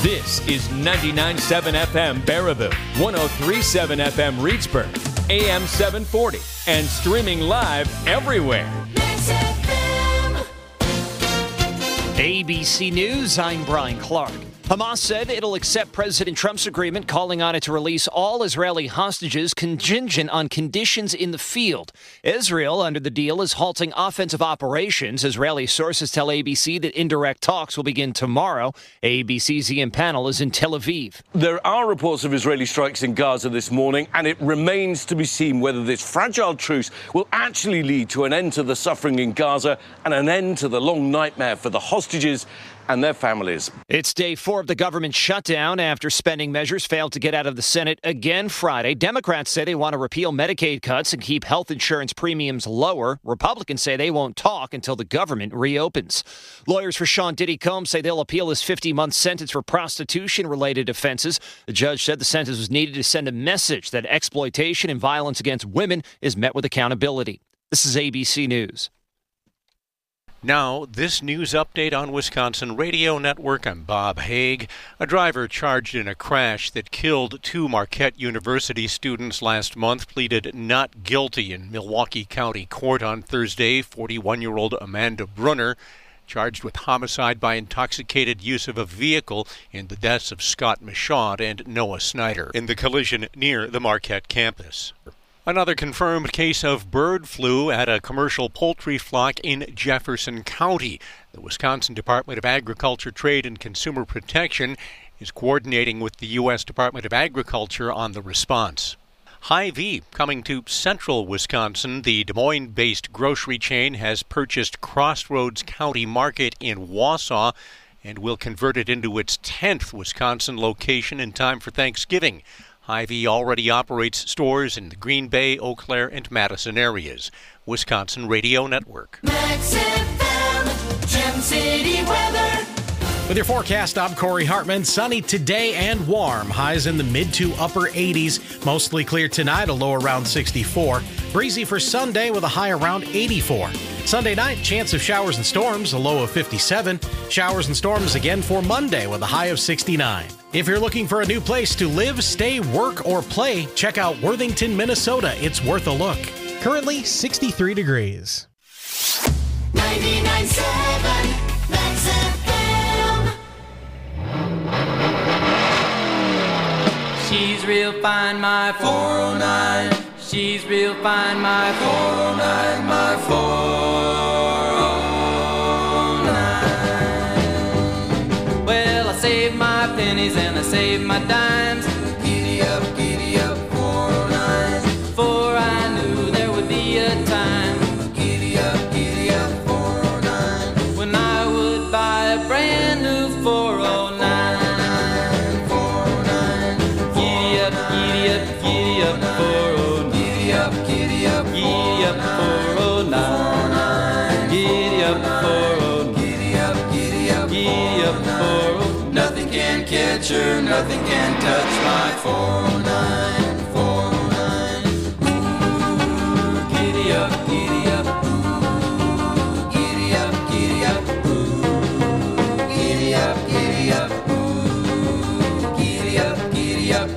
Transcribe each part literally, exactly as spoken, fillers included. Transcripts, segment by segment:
This is ninety-nine point seven F M Baraboo, one oh three point seven F M Reedsburg, A M seven forty, and streaming live everywhere. A B C News, I'm Brian Clark. Hamas said it'll accept President Trump's agreement calling on it to release all Israeli hostages contingent on conditions in the field. Israel, under the deal, is halting offensive operations. Israeli sources tell A B C that indirect talks will begin tomorrow. A B C's Ian Pannell is in Tel Aviv. There are reports of Israeli strikes in Gaza this morning, and it remains to be seen whether this fragile truce will actually lead to an end to the suffering in Gaza and an end to the long nightmare for the hostages and their families. It's day four of the government shutdown after spending measures failed to get out of the Senate again Friday. Democrats say they want to repeal Medicaid cuts and keep health insurance premiums lower. Republicans say they won't talk until the government reopens. Lawyers for Sean Diddy Combs say they'll appeal his fifty-month sentence for prostitution-related offenses. The judge said the sentence was needed to send a message that exploitation and violence against women is met with accountability. This is A B C News. Now, this news update on Wisconsin Radio Network. I'm Bob Haig. A driver charged in a crash that killed two Marquette University students last month pleaded not guilty in Milwaukee County Court on Thursday. forty-one-year-old Amanda Brunner charged with homicide by intoxicated use of a vehicle in the deaths of Scott Michaud and Noah Snyder in the collision near the Marquette campus. Another confirmed case of bird flu at a commercial poultry flock in Jefferson County. The Wisconsin Department of Agriculture, Trade, and Consumer Protection is coordinating with the U S Department of Agriculture on the response. Hy-Vee coming to central Wisconsin. The Des Moines-based grocery chain has purchased Crossroads County Market in Wausau and will convert it into its tenth Wisconsin location in time for Thanksgiving. Hy-Vee already operates stores in the Green Bay, Eau Claire, and Madison areas. Wisconsin Radio Network. Max F M, Gem City weather. With your forecast, I'm Corey Hartman. Sunny today and warm. Highs in the mid to upper eighties. Mostly clear tonight, a low around sixty-four. Breezy for Sunday with a high around eighty-four. Sunday night, chance of showers and storms, a low of fifty-seven. Showers and storms again for Monday with a high of sixty-nine. If you're looking for a new place to live, stay, work, or play, check out Worthington, Minnesota. It's worth a look. Currently sixty-three degrees. ninety-nine point seven Max F M. She's real fine, my four oh nine. She's real fine, my four oh nine, my four oh nine. Well, I saved my pennies and I saved my dimes. Giddy up, giddy up, four oh nine. For I knew there would be a time. Giddy up, giddy up, four oh nine. When I would buy a brand new four oh nine. four oh nine. Giddy up, giddy up, giddy up, four oh nine. Giddy up, giddy up, giddy up, four oh nine. Giddy up, four oh nine. Giddy up, giddy up, giddy up, four oh nine. Nothing can catch her, nothing can touch my four oh nine, four oh nine. Ooh, giddy up, giddy up, ooh, giddy up, giddy up, ooh, giddy up, giddy up, ooh, giddy up, giddy up.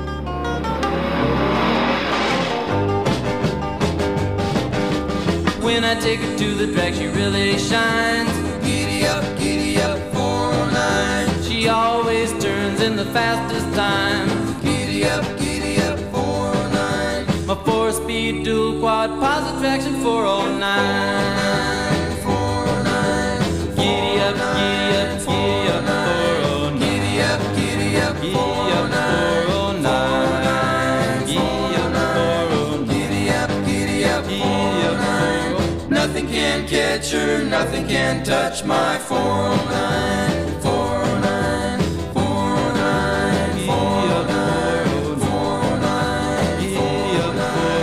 When I take her to the drag, she really shines. Giddy up, giddy up, four oh nine. She always turns in the fastest time. Giddy up, giddy up, four oh nine. My four-speed dual quad positive traction four oh nine. four oh nine. Giddy up, giddy up, giddy up, four oh nine. Giddy up, giddy up, four oh nine. four oh nine. Giddy up, four oh nine. Giddy up, giddy up, four oh nine. Nothing can catch her, nothing can touch my four oh nine. four oh nine, four oh nine, four oh nine, four oh nine, four oh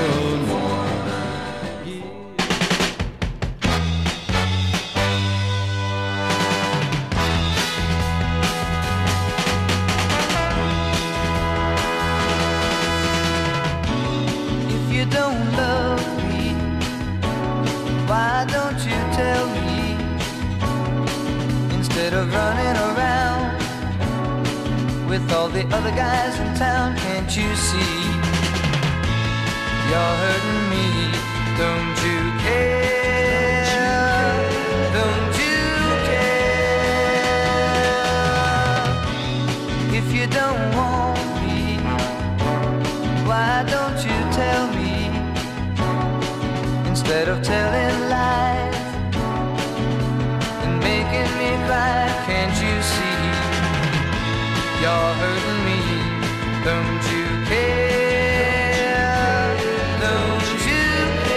nine. If you don't love me, why don't you tell me? Instead of running around with all the other guys in town. Can't you see? You're hurting me. Don't you care? Don't you care? If you don't want me, why don't you tell me? Instead of telling lies and making me cry, can't you see? You're hurting me. Don't you care? Don't you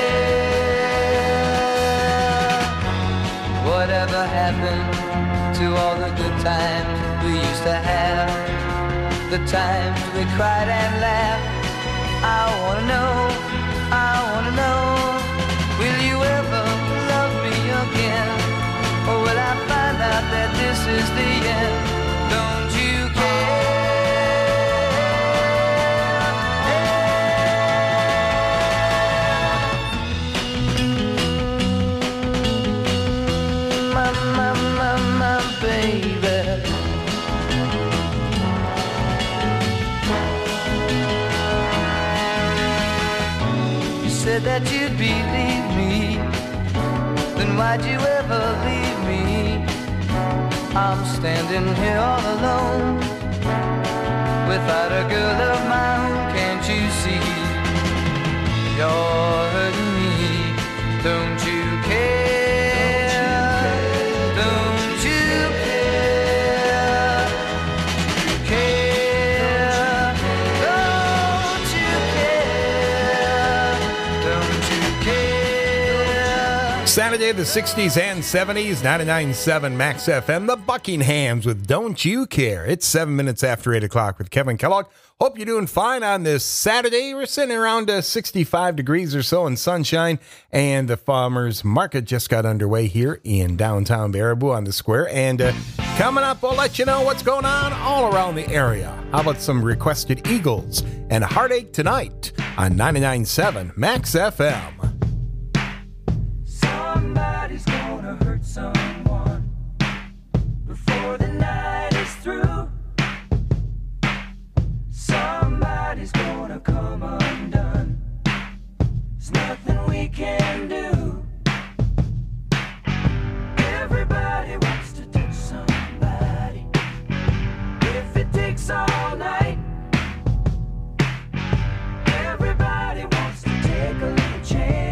care? Whatever happened to all the good times we used to have? The times we cried and laughed. I wanna know, I wanna know, will you ever love me again? Or will I find out that this is the end? Don't you care? My, my, my, my baby. Said that you'd believe me, then why'd you ever leave me? I'm standing here all alone, without a girl of my own. Can't you see? You're hurting me. Don't you care? Don't you care? Care? Don't you care? Don't you care? Saturday, the sixties and seventies, ninety-nine point seven Max F M, the Buckinghams with Don't You Care. It's seven minutes after eight o'clock with Kevin Kellogg. Hope you're doing fine on this Saturday. We're sitting around uh, sixty-five degrees or so in sunshine, and the farmers market just got underway here in downtown Baraboo on the square. And uh, coming up, we'll let you know what's going on all around the area. How about some requested Eagles and Heartache tonight on ninety-nine point seven Max F M. Somebody's gonna hurt someone before the night is through. Somebody's gonna come undone. There's nothing we can do. Everybody wants to touch somebody. If it takes all night, everybody wants to take a little chance.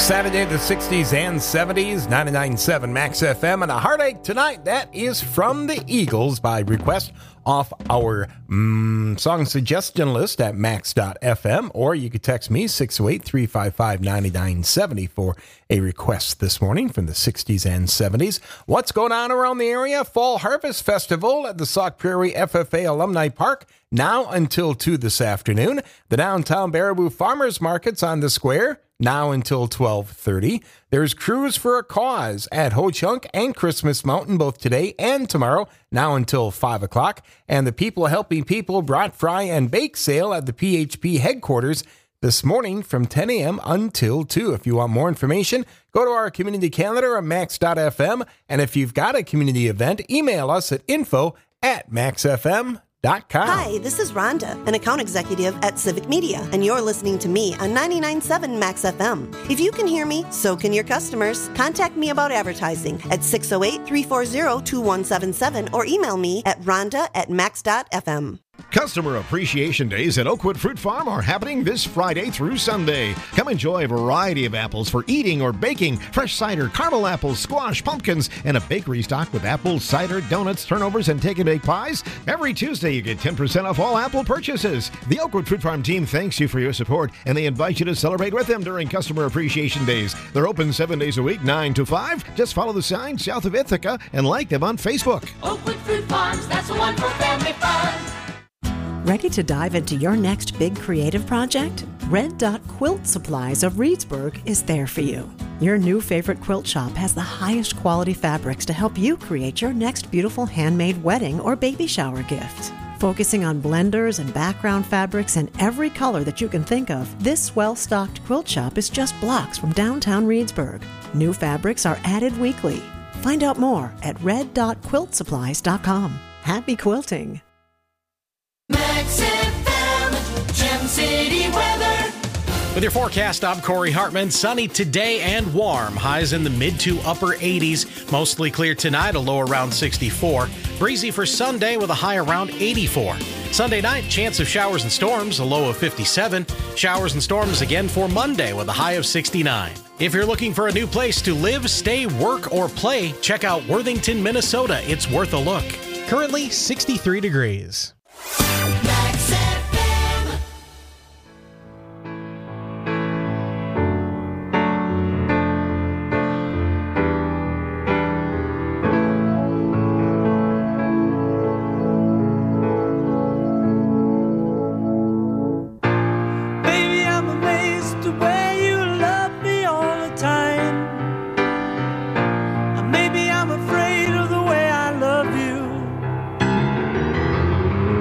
Saturday, the sixties and seventies, ninety-nine point seven Max F M. And a heartache tonight, that is from the Eagles by request off our mm, song suggestion list at max dot f m. Or you could text me, six oh eight, three five five, nine nine seven oh for a request this morning from the sixties and seventies. What's going on around the area? Fall Harvest Festival at the Sauk Prairie F F A Alumni Park, now until two this afternoon. The downtown Baraboo Farmers Market's on the square, now until twelve thirty. There's Cruise for a Cause at Ho Chunk and Christmas Mountain both today and tomorrow, now until five o'clock. And the People Helping People Brat Fry and Bake Sale at the P H P headquarters this morning from ten a.m. until two. If you want more information, go to our community calendar at max dot f m. And if you've got a community event, email us at info at max f m dot com. Hi, this is Rhonda, an account executive at Civic Media, and you're listening to me on ninety-nine point seven Max F M. If you can hear me, so can your customers. Contact me about advertising at six oh eight, three four zero, two one seven seven or email me at rhonda at max dot f m. Customer Appreciation Days at Oakwood Fruit Farm are happening this Friday through Sunday. Come enjoy a variety of apples for eating or baking, fresh cider, caramel apples, squash, pumpkins, and a bakery stocked with apples, cider, donuts, turnovers, and take-and-bake pies. Every Tuesday, you get ten percent off all apple purchases. The Oakwood Fruit Farm team thanks you for your support, and they invite you to celebrate with them during Customer Appreciation Days. They're open seven days a week, nine to five. Just follow the sign south of Ithaca and like them on Facebook. Oakwood Fruit Farms, that's the one for family fun. Ready to dive into your next big creative project? Red Dot Quilt Supplies of Reedsburg is there for you. Your new favorite quilt shop has the highest quality fabrics to help you create your next beautiful handmade wedding or baby shower gift. Focusing on blenders and background fabrics in every color that you can think of, this well-stocked quilt shop is just blocks from downtown Reedsburg. New fabrics are added weekly. Find out more at red dot quilt supplies dot com. Happy quilting! Max F M, Gem City weather. With your forecast, I'm Corey Hartman. Sunny today and warm. Highs in the mid to upper eighties. Mostly clear tonight, a low around sixty-four. Breezy for Sunday with a high around eighty-four. Sunday night, chance of showers and storms, a low of fifty-seven. Showers and storms again for Monday with a high of sixty-nine. If you're looking for a new place to live, stay, work, or play, check out Worthington, Minnesota. It's worth a look. Currently sixty-three degrees. Max F M. Baby, I'm amazed the way you love me all the time. And maybe I'm afraid of the way I love you.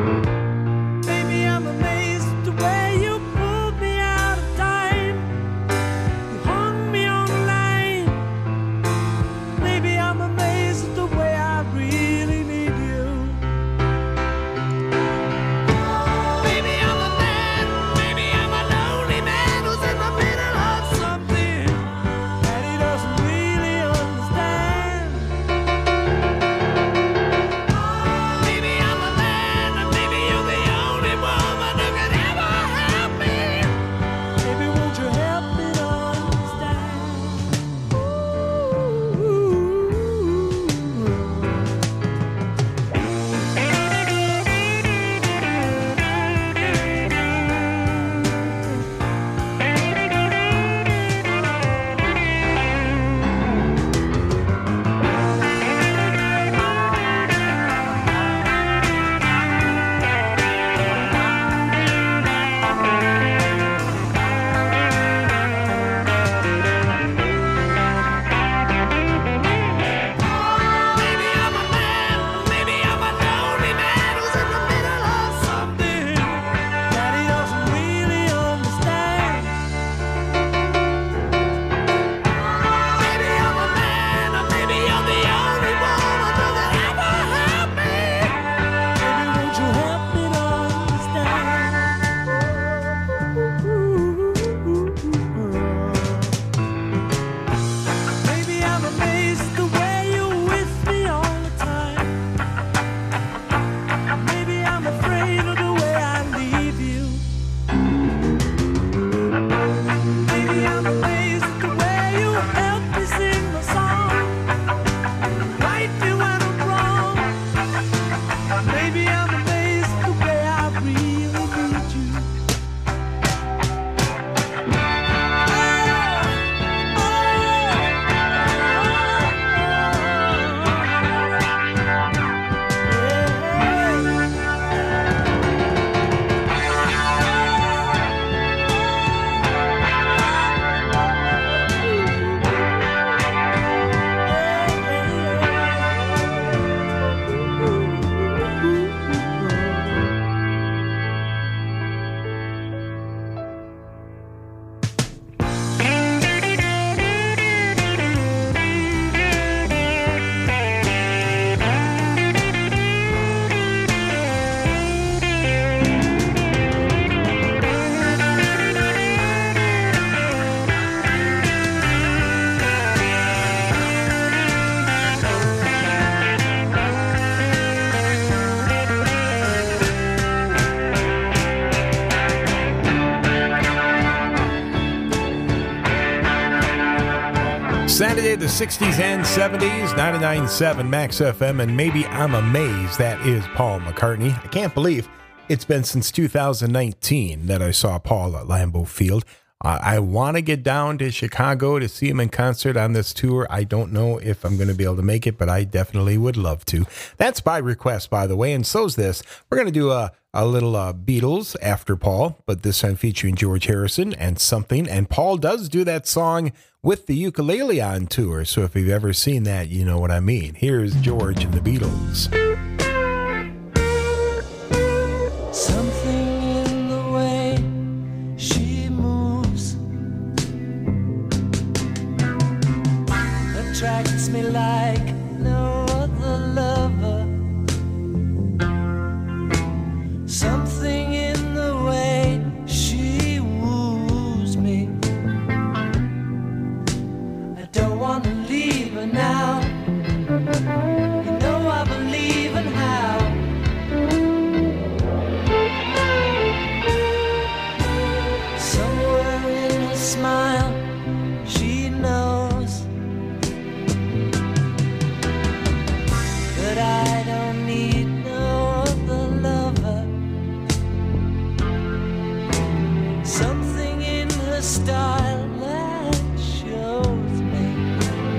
the sixties and seventies, ninety-nine point seven Max F M, and maybe I'm amazed that is Paul McCartney. I can't believe it's been since two thousand nineteen that I saw Paul at Lambeau Field. Uh, I want to get down to Chicago to see him in concert on this tour. I don't know if I'm going to be able to make it, but I definitely would love to. That's by request, by the way, and so's this. We're going to do a, a little uh, Beatles after Paul, but this time featuring George Harrison and Something. And Paul does do that song with the ukulele on tour, so if you've ever seen that, you know what I mean. Here's George and the Beatles. Something in the way she moves attracts me like no other lover. Something in the way she woos me. I don't want to leave her now. You know I believe in how. Somewhere in her smile, she knows that I don't need no other lover. Something in her style that shows me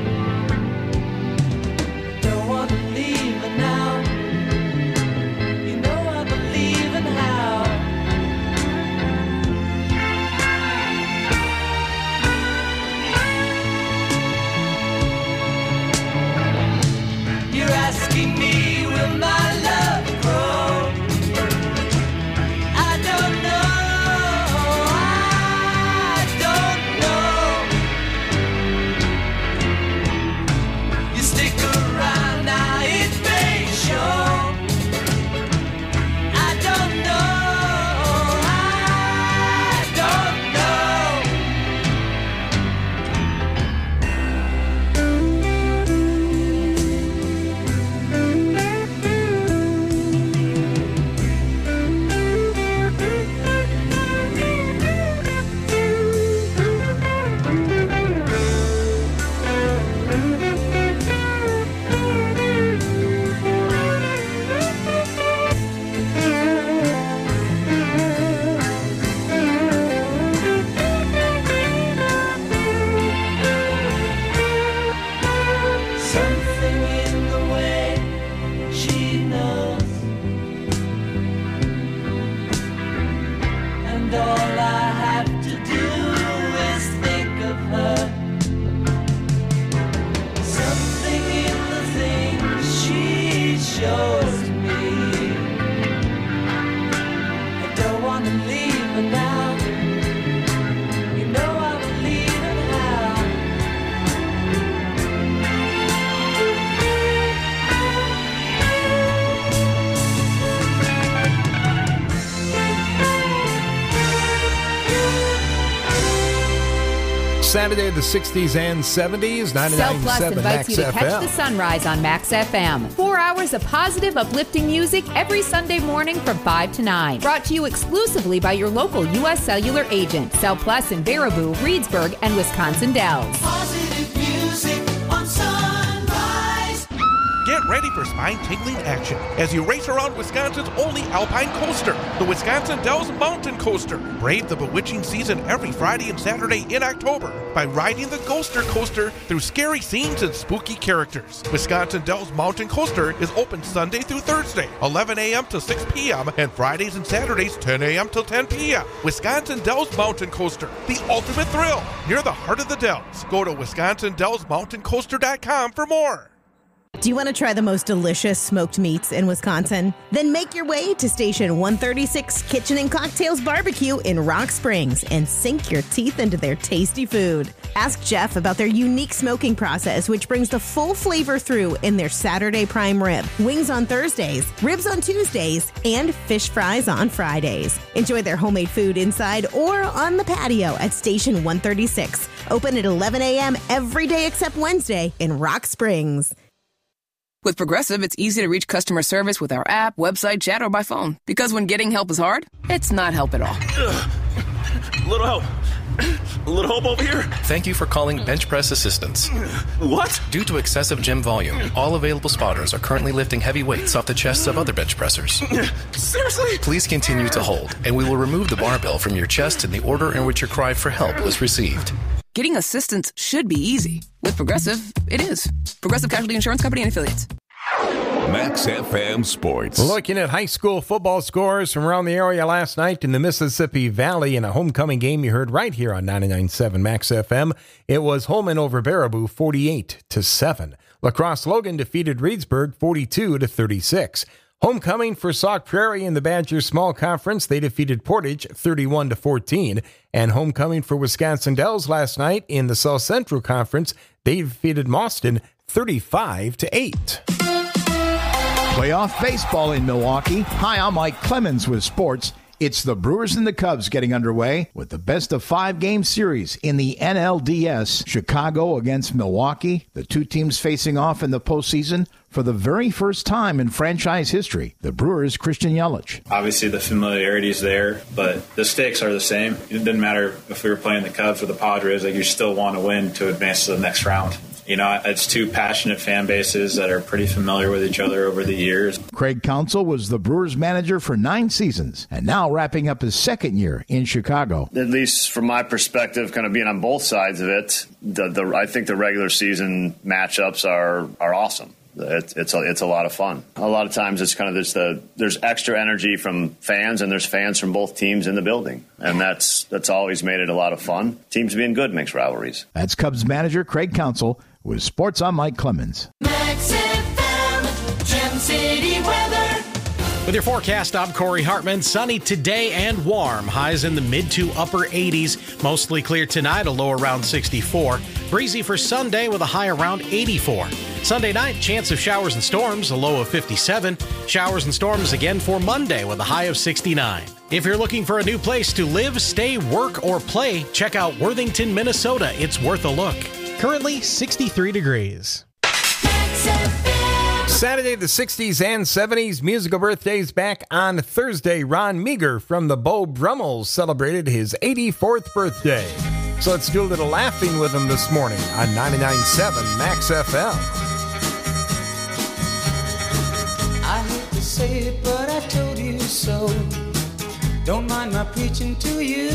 I don't want to leave her now. You know I believe in how. You're asking me, will my love grow? I don't know, I don't know. You stick around now, it may show. I don't know, I don't know. Something in the way she knows, and all I have to do is think of her. Something in the things she shows me. I don't want to leave her now. You know I believe in how. Saturday, the sixties and seventies, ninety-nine Cell point Plus seven invites Max you to F catch M. the sunrise on Max F M. Four hours of positive, uplifting music every Sunday morning from five to nine. Brought to you exclusively by your local U S Cellular agent. Cell Plus in Baraboo, Reedsburg, and Wisconsin Dells. Positive music on Sunrise. Get ready for spine-tingling action as you race around Wisconsin's only alpine coaster, the Wisconsin Dells Mountain Coaster. Brave the bewitching season every Friday and Saturday in October by riding the Ghoster Coaster through scary scenes and spooky characters. Wisconsin Dells Mountain Coaster is open Sunday through Thursday, eleven a.m. to six p.m., and Fridays and Saturdays, ten a.m. till ten p.m. Wisconsin Dells Mountain Coaster, the ultimate thrill, near the heart of the Dells. Go to wisconsin dells mountain coaster dot com for more. Do you want to try the most delicious smoked meats in Wisconsin? Then make your way to Station one thirty-six Kitchen and Cocktails Barbecue in Rock Springs and sink your teeth into their tasty food. Ask Jeff about their unique smoking process, which brings the full flavor through in their Saturday prime rib, wings on Thursdays, ribs on Tuesdays, and fish fries on Fridays. Enjoy their homemade food inside or on the patio at Station one thirty-six. Open at eleven a.m. every day except Wednesday in Rock Springs. With Progressive, it's easy to reach customer service with our app, website, chat, or by phone. Because when getting help is hard, it's not help at all. Ugh. Little help. A little help over here? Thank you for calling Bench Press Assistance. What? Due to excessive gym volume, all available spotters are currently lifting heavy weights off the chests of other bench pressers. Seriously? Please continue to hold, and we will remove the barbell from your chest in the order in which your cry for help was received. Getting assistance should be easy. With Progressive, it is. Progressive Casualty Insurance Company and Affiliates. Max F M Sports. Looking at high school football scores from around the area last night in the Mississippi Valley in a homecoming game you heard right here on ninety-nine point seven Max F M. It was Holman over Baraboo forty-eight to seven. La Crosse Logan defeated Reedsburg forty-two to thirty-six. Homecoming for Sauk Prairie in the Badgers Small Conference, they defeated Portage thirty-one to fourteen. And homecoming for Wisconsin Dells last night in the South Central Conference, they defeated Mauston thirty-five to eight. Playoff baseball in Milwaukee. Hi, I'm Mike Clemens with sports. It's the Brewers and the Cubs getting underway with the best of five game series in the N L D S. Chicago against Milwaukee, the two teams facing off in the postseason for the very first time in franchise history. The Brewers' Christian Yelich. Obviously the familiarity is there, but the stakes are the same. It doesn't matter if we were playing the Cubs or the Padres, like you still want to win to advance to the next round. You know, it's two passionate fan bases that are pretty familiar with each other over the years. Craig Counsell was the Brewers manager for nine seasons and now wrapping up his second year in Chicago. At least from my perspective, kind of being on both sides of it, the, the, I think the regular season matchups are, are awesome. It's it's a, it's a lot of fun. A lot of times it's kind of there's the there's extra energy from fans and there's fans from both teams in the building, and that's that's always made it a lot of fun. Teams being good makes rivalries. That's Cubs manager Craig Counsell with Sports. I'm Mike Clemens. Max F M, Gem City weather. With your forecast, I'm Corey Hartman. Sunny today and warm. Highs in the mid to upper eighties. Mostly clear tonight, a low around sixty-four. Breezy for Sunday with a high around eighty-four. Sunday night, chance of showers and storms, a low of fifty-seven. Showers and storms again for Monday with a high of sixty-nine. If you're looking for a new place to live, stay, work, or play, check out Worthington, Minnesota. It's worth a look. Currently sixty-three degrees. Saturday, the sixties and seventies. Musical birthdays back on Thursday. Ron Meager from the Beau Brummels celebrated his eighty-fourth birthday. So let's do a little laughing with him this morning on ninety-nine point seven Max F M. I hate to say it, but I told you so. Don't mind my preaching to you.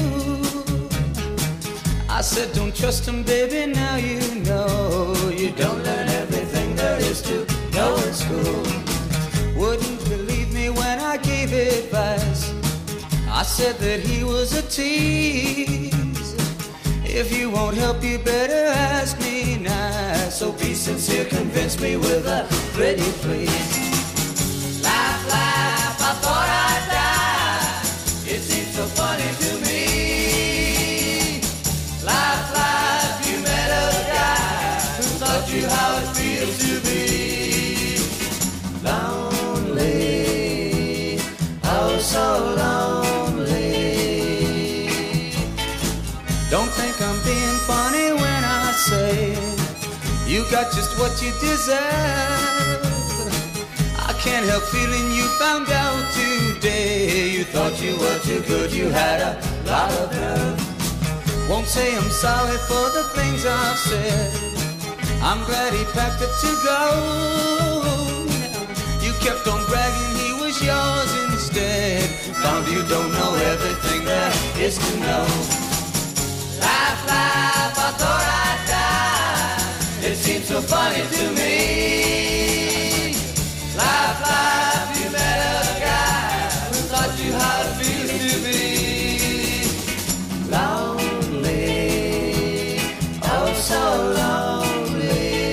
I said don't trust him, baby, now you know. You don't learn everything there is to know in school. Wouldn't believe me when I gave advice. I said that he was a tease. If you won't help, you better ask me nice. So be sincere, convince me with a pretty please. Laugh, laugh, I thought I'd die. It seems so funny to me. Laugh, laugh, you met a guy who taught you how it feels to be lonely, oh so lonely. Don't think I'm being funny when I say you got just what you deserve. I can't help feeling you found out today. You thought you were too good, you had a lot of nerve. Won't say I'm sorry for the things I've said. I'm glad he packed up to go. You kept on bragging he was yours instead. Found you don't know everything there is to know. Laugh, laugh, I thought I'd die. It seems so funny to me. Laugh, laugh, you met a guy who taught you how it feels to be lonely, oh so lonely.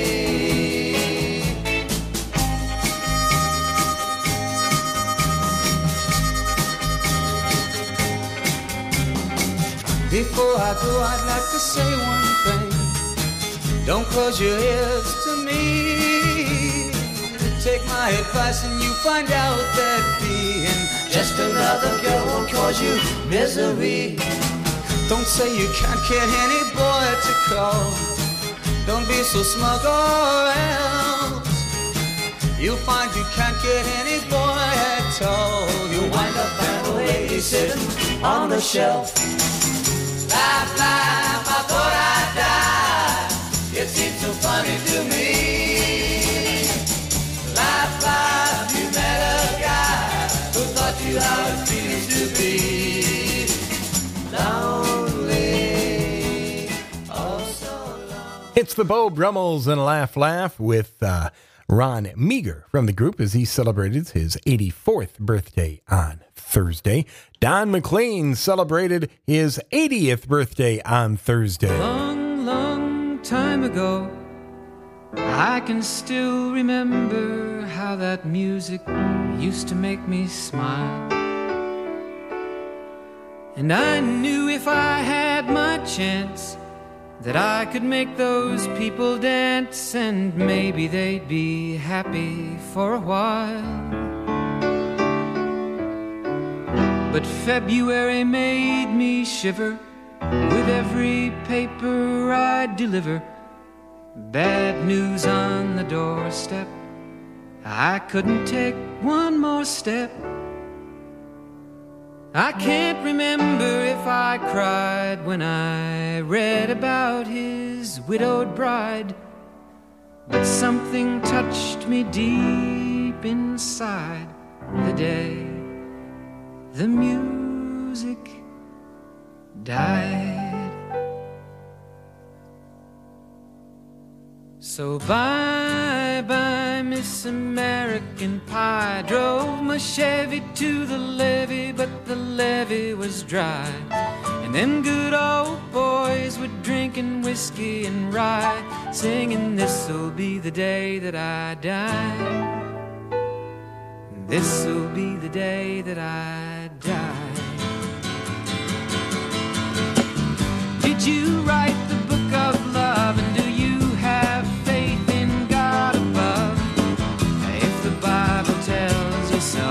Before I go, I'd like to say one thing. Don't close your ears to me. Take my advice and you find out that being just another girl won't cause you misery. Don't say you can't get any boy to call. Don't be so smug or else you'll find you can't get any boy at all. You'll wind up at a lady sitting on the shelf. Laugh, laugh, I thought I'd die. It seems so funny to me. Laugh, laugh, you met a guy who taught you how it feels to be lonely. Oh, so long. It's the Beau Brummels and Laugh Laugh with uh, Ron Meager from the group as he celebrated his eighty-fourth birthday on Thursday. Don McLean celebrated his eightieth birthday on Thursday. Long, long time ago, I can still remember how that music used to make me smile. And I knew if I had my chance that I could make those people dance, and maybe they'd be happy for a while. But February made me shiver with every paper I deliver. Bad news on the doorstep, I couldn't take one more step. I can't remember if I cried when I read about his widowed bride, but something touched me deep inside the day the music died. So bye bye Miss American Pie. Drove my Chevy to the levee, but the levee was dry. And them good old boys were drinking whiskey and rye, singing this'll be the day that I die. This'll be the day that I die. Did you write the book of love, and do you have faith in God above? If the Bible tells you so.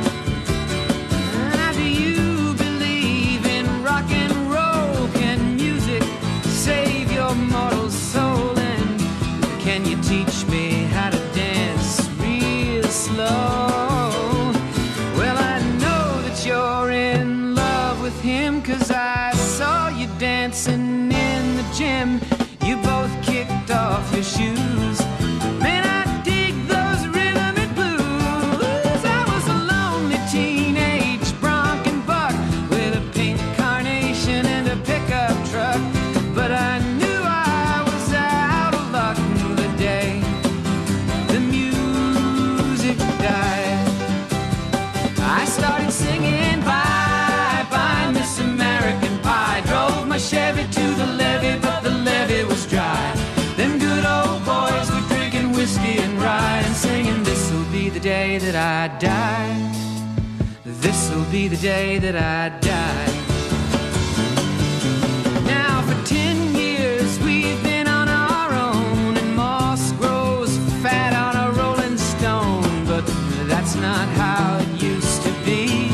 Now, do you believe in rock and roll? Can music save your mortal soul? And can you teach me how to dance real slow? Well, I know that you're in love with him, 'cause I saw you dancing in the gym. You both kicked off your shoes. Man, I dig those rhythm and blues. I was a lonely teenage bronc and buck with a pink carnation and a pickup truck, but I knew I was out of luck the day the music died. I started singing bye bye Miss American Pie. Drove my Chevy to the levee, but the levee was dry. Them good old boys were drinking whiskey and rye and singing this'll be the day that I die. This'll be the day that I die. Now for ten years we've been on our own, and moss grows fat on a rolling stone, but that's not how it used to be.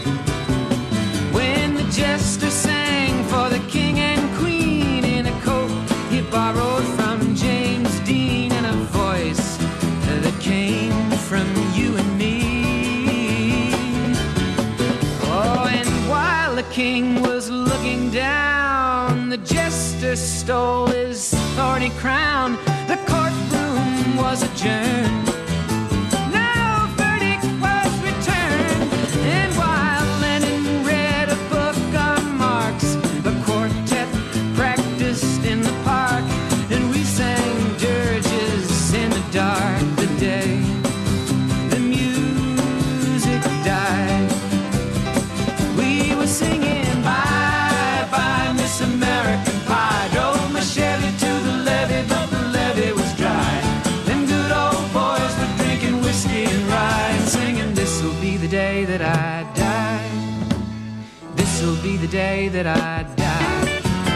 When the jester sang for the king and queen in a coat he borrowed from James Dean, and a voice that came from you and me. Oh, and while the king was looking down, the jester stole his thorny crown. The courtroom was adjourned. No verdict was returned. And while Lenin read a book on Marx, the quartet practiced in the park, and we sang dirges in the dark the day the music died. We were singing bye bye Miss American Pie. Drove my Chevy to the levee, but the levee was dry. Them good old boys were drinking whiskey and rye and singing this'll be the day that I die. This'll be the day that I die.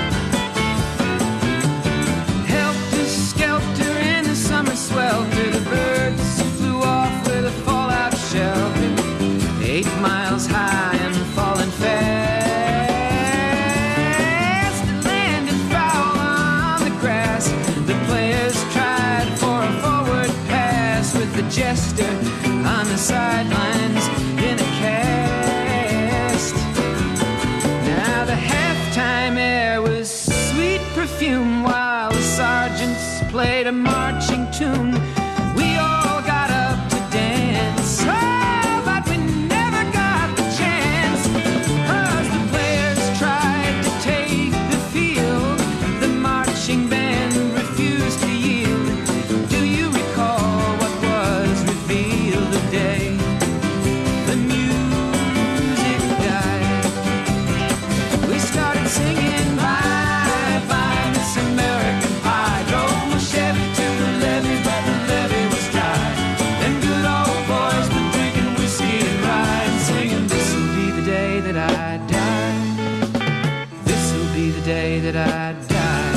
Helter skelter in the summer swelter, the birds flew off with a fallout shelter. Eight miles high and falling fast, it landed foul on the grass. The players tried for a forward pass with the jester on the sidelines in a cast. Now the halftime air perfume while the sergeants played a marching tune. We all got up to dance, oh, but we never got the chance, 'cause the players tried to take the field. The marching band refused to yield. Do you recall what was revealed the day the music died? We started singing bye bye Miss American Pie. Drove my Chevy to the levee, but the levee was dry. Them good old boys were drinking whiskey and rye and singing, this'll be the day that I die. This'll be the day that I die.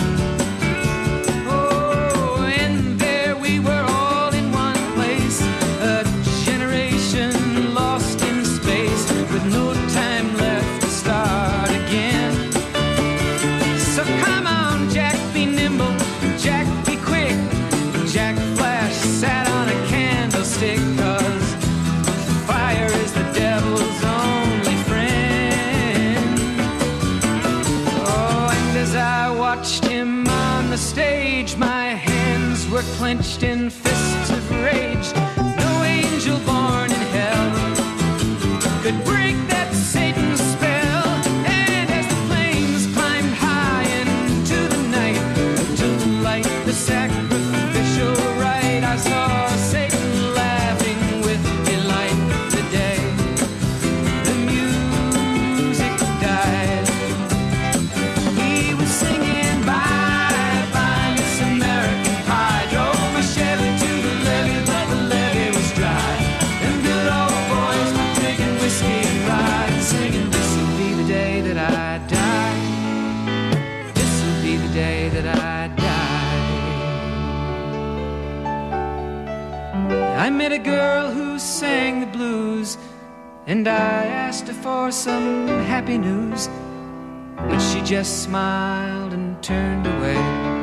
Oh, and there we were all in one place, a generation lost in space with no time left to start again. So come on, Jack, be nimble, Jack, be quick. Jack Flash sat on a candlestick, 'cause fire is the devil's only friend. Oh, and as I watched him on the stage, my hands were clenched in fists of rage. No angel born in hell could break that Satan's spell. And as the flames climbed high into the night, to light the sacrificial rite, I saw Satan laughing with delight the day the music died. He was singing bye bye Miss American Pie. Drove my Chevy to the levee, but the levee was dry. Them good old boys were drinking whiskey and rye and singing, this'll be the day that I die. This'll be the day that I die. I met a girl who sang the blues, and I asked her for some happy news, but she just smiled and turned away.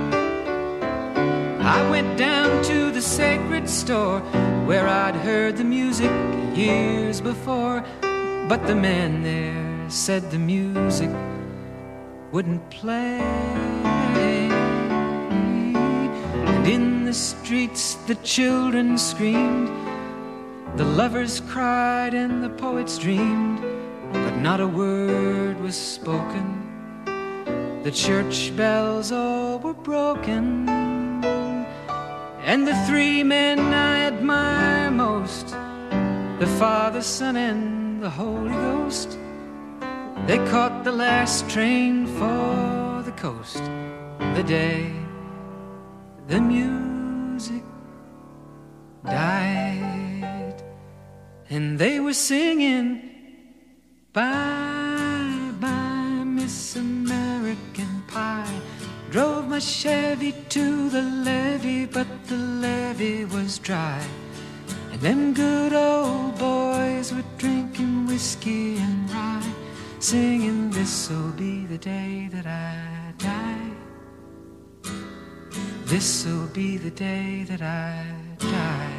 I went down to the sacred store where I'd heard the music years before, but the man there said the music wouldn't play. And in the streets the children screamed, the lovers cried and the poets dreamed, but not a word was spoken. The church bells all were broken, and the three men I admire most, the Father, Son, and the Holy Ghost, they caught the last train for the coast the day the music died. And they were singing bye bye Miss American Pie. Drove my Chevy to the levee, but the levee was dry. And them good old boys were drinking whiskey and rye, singing, this'll be the day that I die. This'll be the day that I die.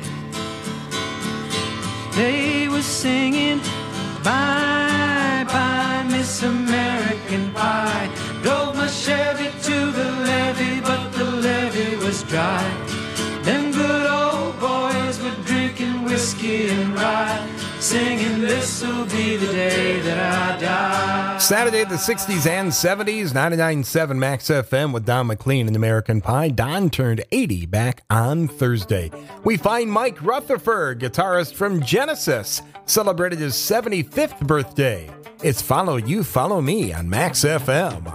They were singing bye bye Miss American Pie. Drove my Chevy to the levee, but the levee was dry. Them good old boys were drinking whiskey and rye, singing, this'll be the day that I die. Saturday of the sixties and seventies, ninety-nine point seven Max F M with Don McLean and American Pie. Don turned eighty back on Thursday. We find Mike Rutherford, guitarist from Genesis, celebrated his seventy-fifth birthday. It's Follow You, Follow Me on Max F M.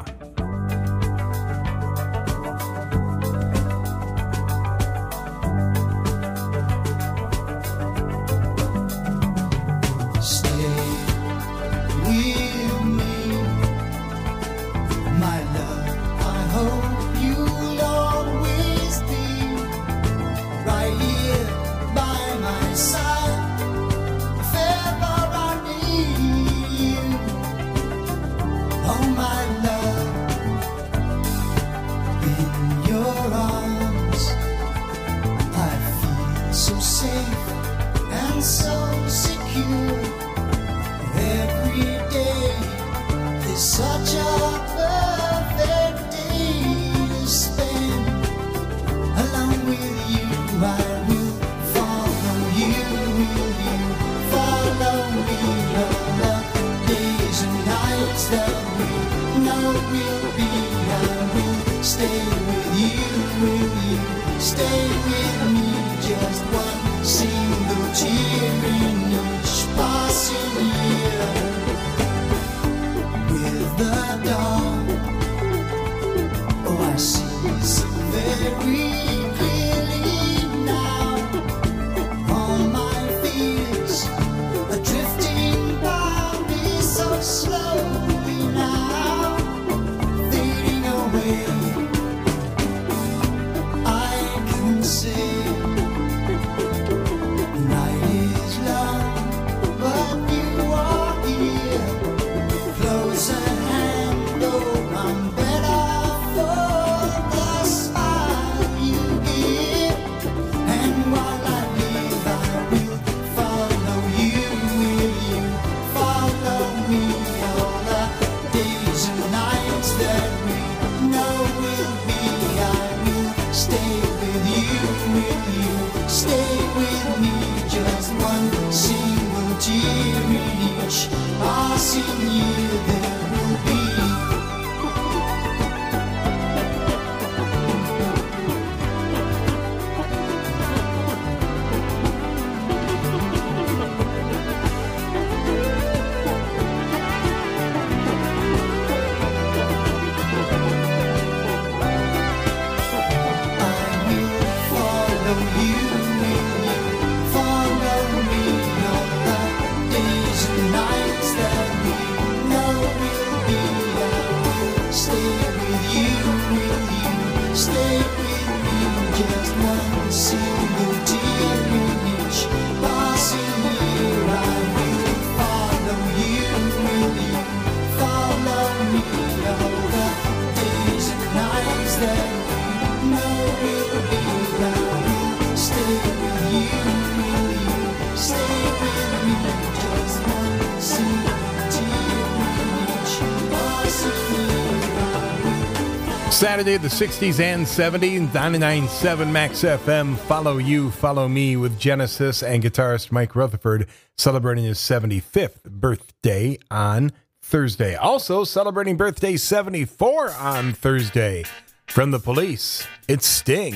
Such a perfect day. Saturday, the sixties and seventies, ninety-nine point seven Max F M. Follow You, Follow Me with Genesis and guitarist Mike Rutherford celebrating his seventy-fifth birthday on Thursday. Also celebrating birthday seventy-four on Thursday. From the Police, it's Sting.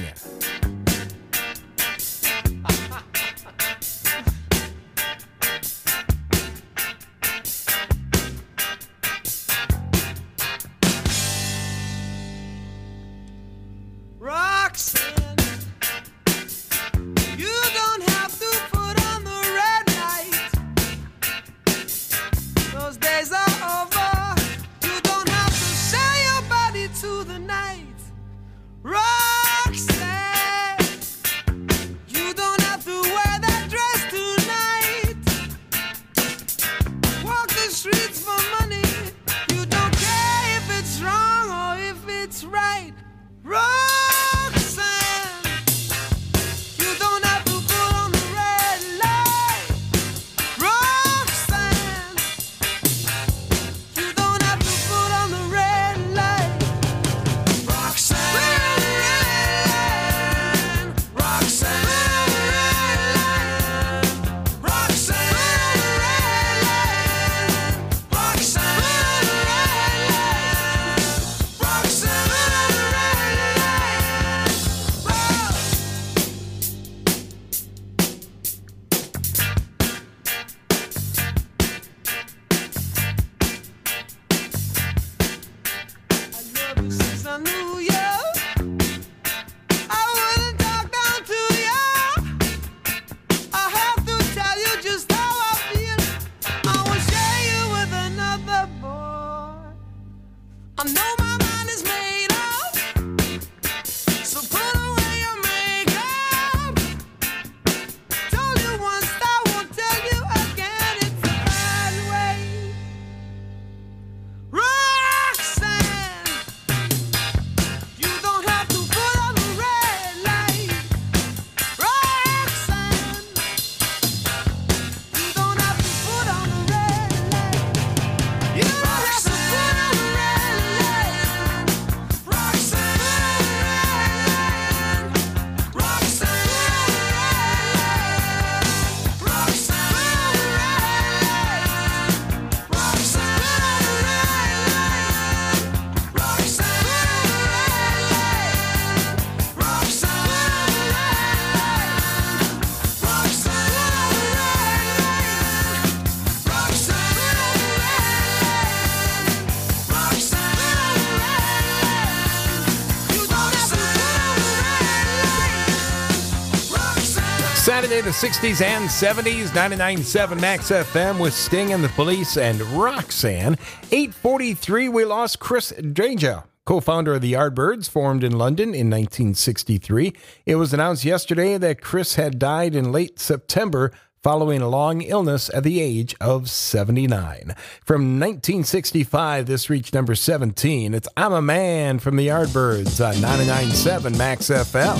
Saturday, the sixties and seventies, ninety-nine point seven Max F M with Sting and the Police and Roxanne. eight forty-three, we lost Chris Dreja, co-founder of the Yardbirds, formed in London in nineteen sixty-three. It was announced yesterday that Chris had died in late September following a long illness at the age of seventy-nine. From nineteen sixty-five, this reached number seventeen. It's I'm a Man from the Yardbirds on ninety-nine point seven Max F M.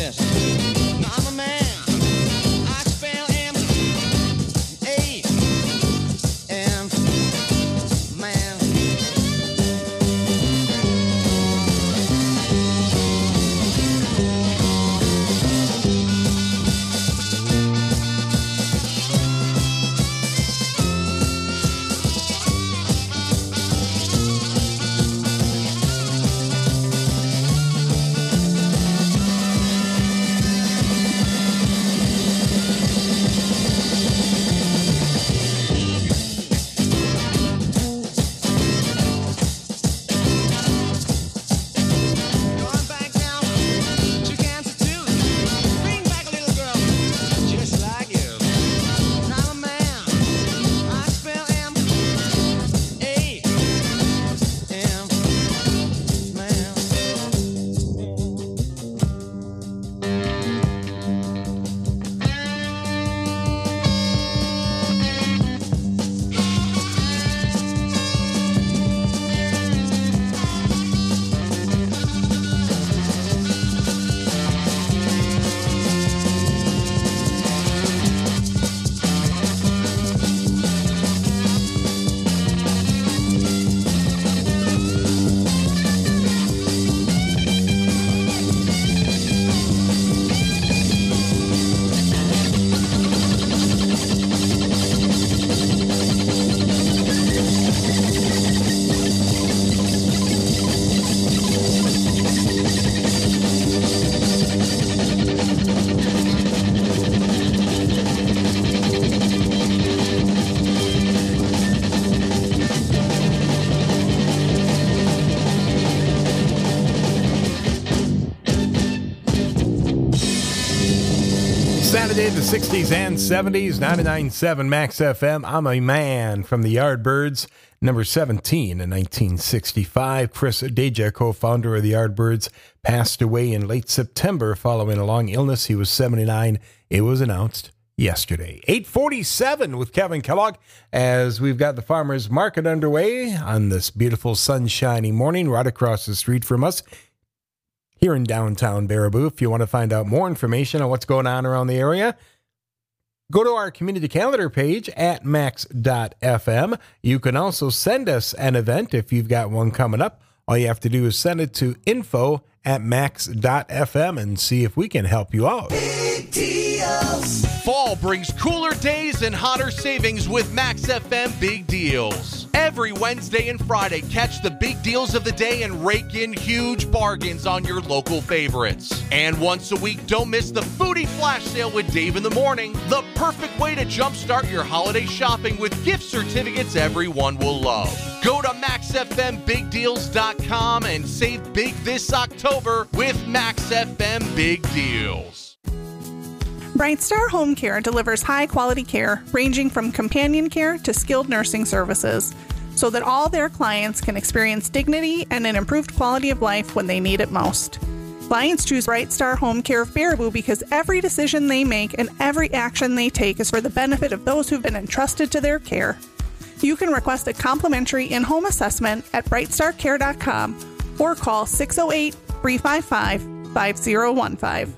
I'm a man. I spell M A Saturday, the sixties and seventies, ninety-nine point seven Max F M. I'm a Man from the Yardbirds, number seventeen in nineteen sixty-five. Chris Deja, co-founder of the Yardbirds, passed away in late September following a long illness. He was seventy-nine. It was announced yesterday. eight forty-seven with Kevin Kellogg as we've got the farmers market underway on this beautiful sunshiny morning right across the street from us here in downtown Baraboo. If you want to find out more information on what's going on around the area, go to our community calendar page at max dot f m. You can also send us an event if you've got one coming up. All you have to do is send it to info at max dot f m and see if we can help you out. Big deals. Fall brings cooler days and hotter savings with Max F M Big Deals. Every Wednesday and Friday, catch the big deals of the day and rake in huge bargains on your local favorites. And once a week, don't miss the Foodie Flash Sale with Dave in the Morning, the perfect way to jumpstart your holiday shopping with gift certificates everyone will love. Go to max f m big deals dot com and save big this October with Max F M Big Deals. Brightstar Home Care delivers high-quality care, ranging from companion care to skilled nursing services, so that all their clients can experience dignity and an improved quality of life when they need it most. Clients choose Brightstar Home Care of Baraboo because every decision they make and every action they take is for the benefit of those who've been entrusted to their care. You can request a complimentary in-home assessment at bright star care dot com or call six oh eight, three five five, five oh one five.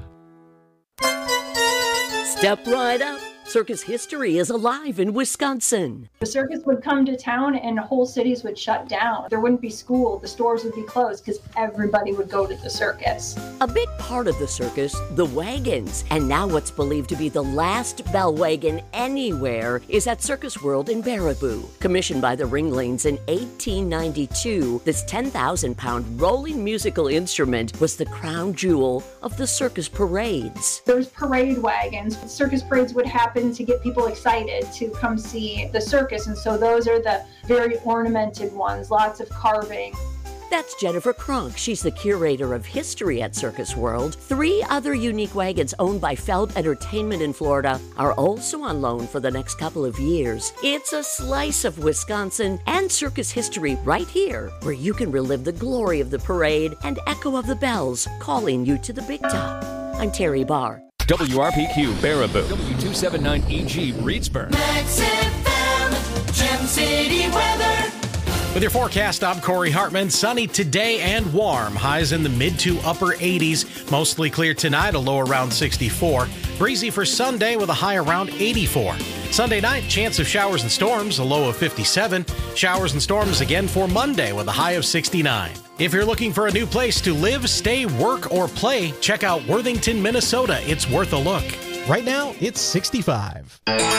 Step right up. Circus history is alive in Wisconsin. The circus would come to town and whole cities would shut down. There wouldn't be school, the stores would be closed because everybody would go to the circus. A big part of the circus, the wagons. And now what's believed to be the last bell wagon anywhere is at Circus World in Baraboo. Commissioned by the Ringlings in eighteen ninety-two, this ten thousand pound rolling musical instrument was the crown jewel of the circus parades. There's parade wagons. Circus parades would happen to get people excited to come see the circus, and so those are the very ornamented ones, lots of carving. That's Jennifer Kronk. She's the curator of history at Circus World. Three other unique wagons owned by Feld Entertainment in Florida are also on loan for the next couple of years. It's a slice of Wisconsin and circus history right here, where you can relive the glory of the parade and echo of the bells calling you to the big top. I'm Terry Barr. W R P Q Baraboo, W two seventy-nine E G Reedsburg. Max F M, Gem City weather. With your forecast, I'm Corey Hartman. Sunny today and warm. Highs in the mid to upper eighties. Mostly clear tonight, a low around sixty-four. Breezy for Sunday with a high around eighty-four. Sunday night, chance of showers and storms, a low of fifty-seven. Showers and storms again for Monday with a high of sixty-nine. If you're looking for a new place to live, stay, work, or play, check out Worthington, Minnesota. It's worth a look. Right now, it's sixty-five.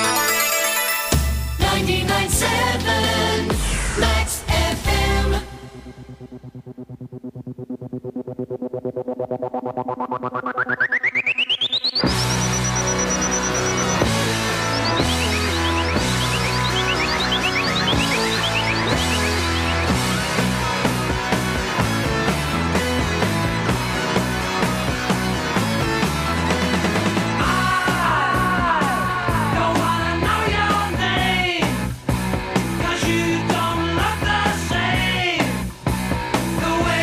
ninety-nine point seven Max F M. The way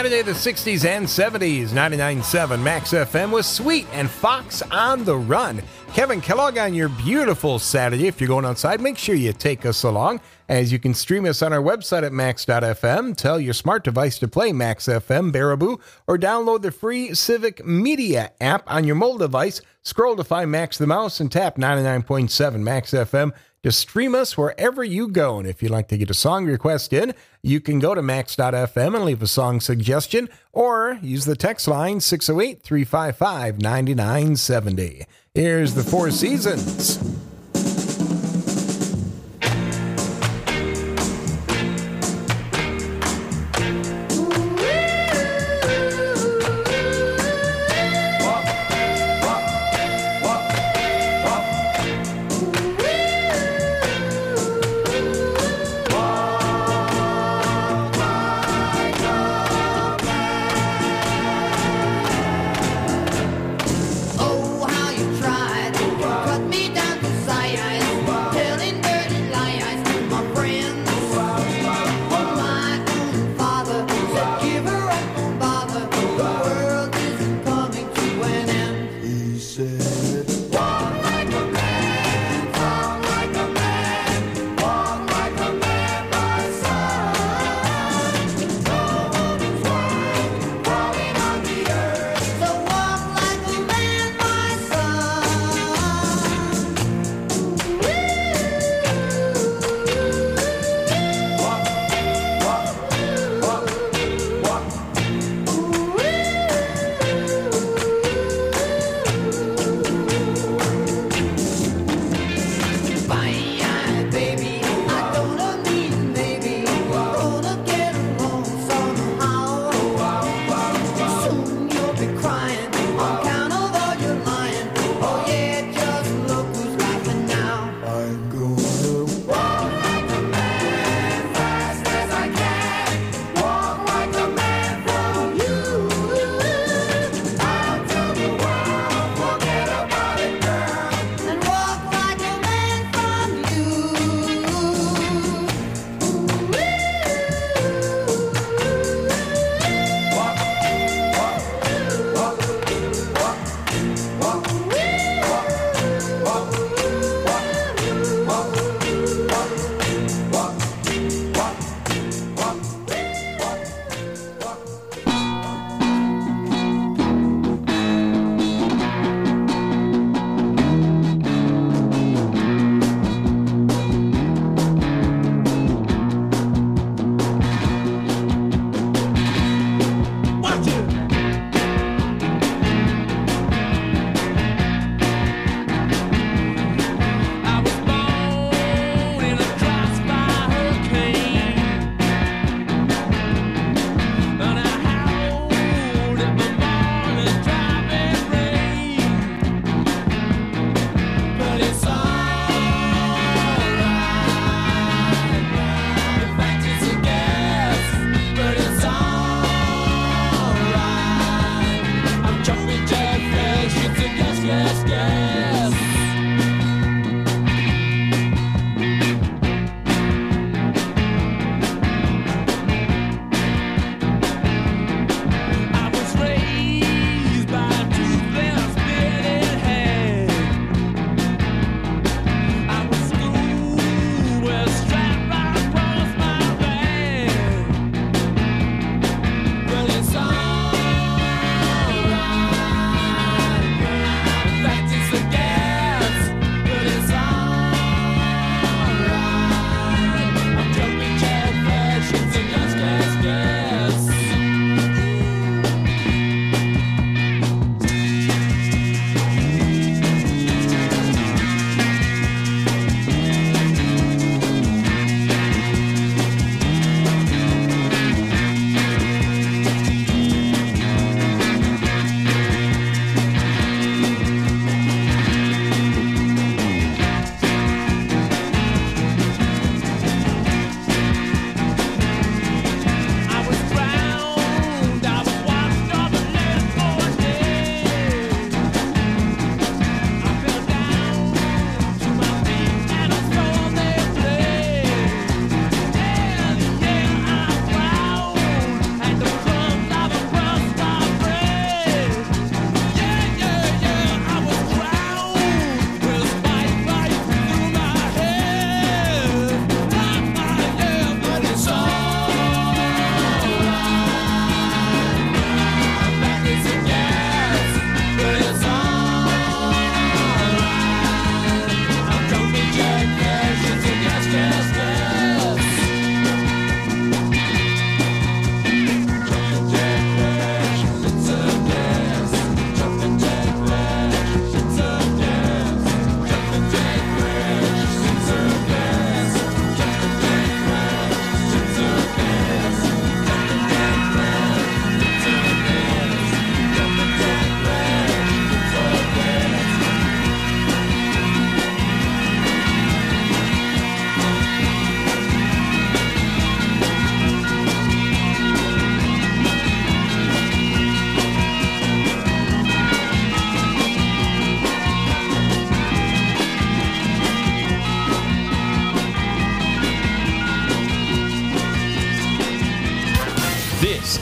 Saturday, the sixties and seventies, ninety-nine point seven Max F M with Sweet and Fox on the Run. Kevin Kellogg on your beautiful Saturday. If you're going outside, make sure you take us along, as you can stream us on our website at max dot f m. Tell your smart device to play Max F M Baraboo, or download the free Civic Media app on your mobile device. Scroll to find Max the Mouse and tap ninety-nine point seven Max F M to stream us wherever you go. And if you'd like to get a song request in, you can go to max dot f m and leave a song suggestion, or use the text line six oh eight, three five five, nine nine seven oh. Here's the Four Seasons. Oh, how you tried to cut me down to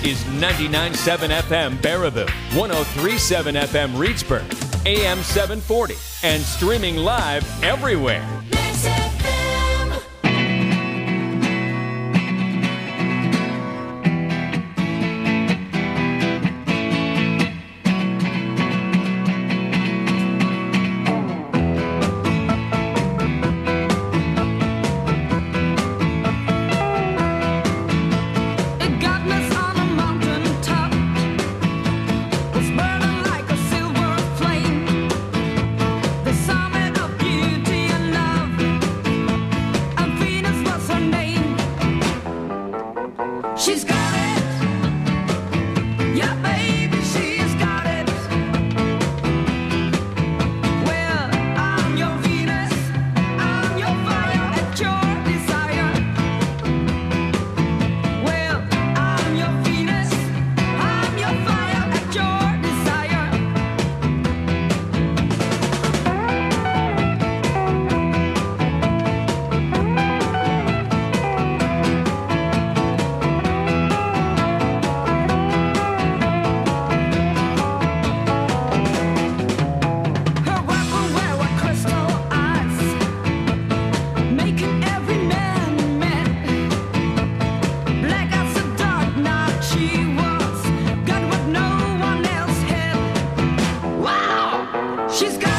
is ninety-nine point seven F M Baraboo, one oh three point seven F M Reedsburg, A M seven forty, and streaming live everywhere. She's got